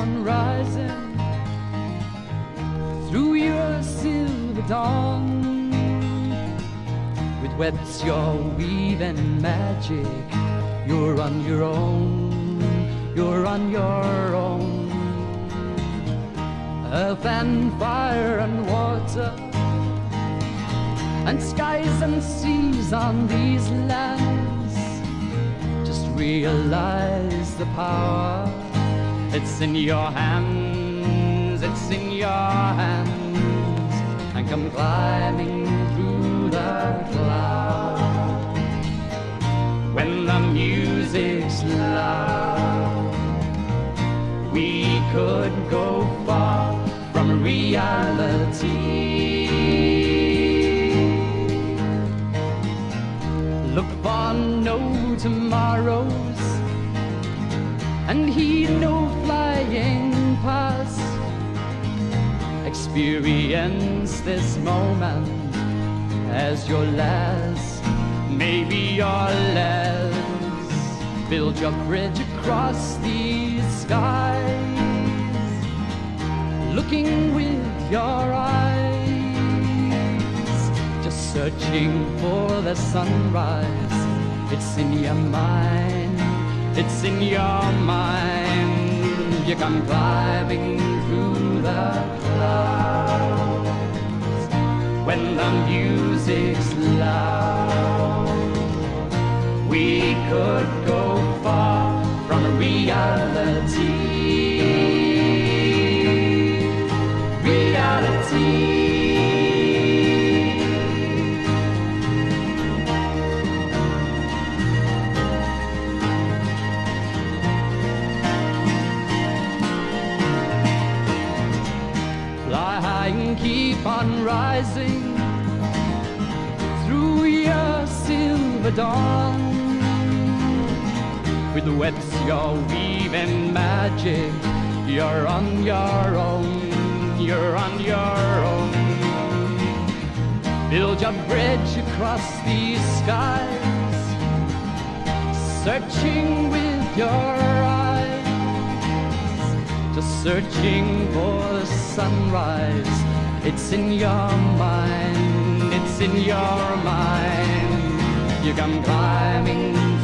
on rising through your silver dawn. With webs you're weaving magic, you're on your own, you're on your own. Earth and fire and water, and skies and seas on these lands. Just realize the power. It's in your hands, it's in your hands. And come climbing through the clouds. When the music's loud, we could go far from reality. Look for no tomorrows and heed no flying past. Experience this moment as your last, maybe your last. Build your bridge across these skies, looking with your eyes, just searching for the sunrise. It's in your mind, it's in your mind. You come climbing through the clouds when the music's loud. We could go far from reality. Fly high and keep on rising through your silver dawn. With the webs you're weaving magic, you're on your own, you're on your own. Build your bridge across these skies, searching with your eyes, just searching for the sunrise. It's in your mind, it's in your mind. You come climbing